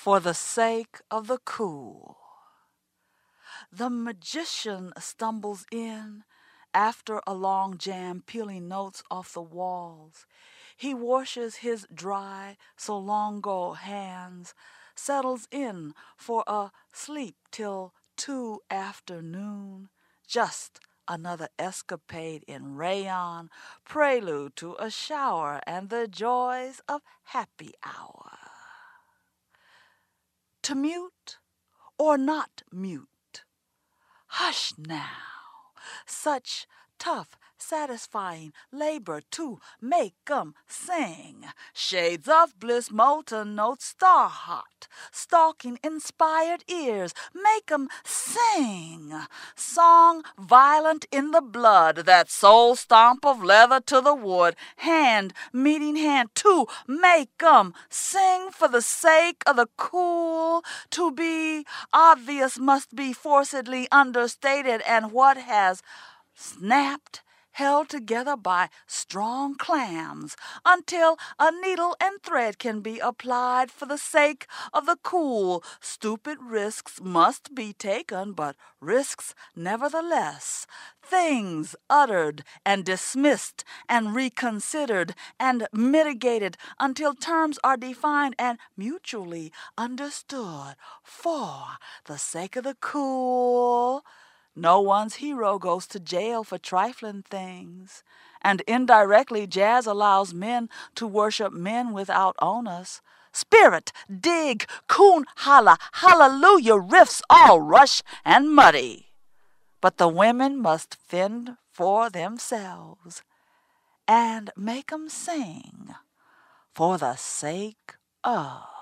for the sake of the cool. The magician stumbles in after a long jam, peeling notes off the walls. He washes his dry, so long ago hands, settles in for a sleep till 2 afternoon. Just another escapade in rayon, prelude to a shower and the joys of happy hour. To mute or not mute? Hush now, such tough, satisfying labor to make 'em sing. Shades of bliss, molten notes, star hot, stalking inspired ears, make 'em sing. Song violent in the blood, that soul stomp of leather to the wood, hand meeting hand to make 'em sing for the sake of the cool. To be obvious must be forcedly understated, and what has snapped, held together by strong clams, until a needle and thread can be applied for the sake of the cool. Stupid risks must be taken, but risks nevertheless. Things uttered and dismissed and reconsidered and mitigated until terms are defined and mutually understood for the sake of the cool. No one's hero goes to jail for trifling things, and indirectly jazz allows men to worship men without onus. Spirit, dig, coon, holla, hallelujah, riffs all rush and muddy. But the women must fend for themselves and make 'em sing for the sake of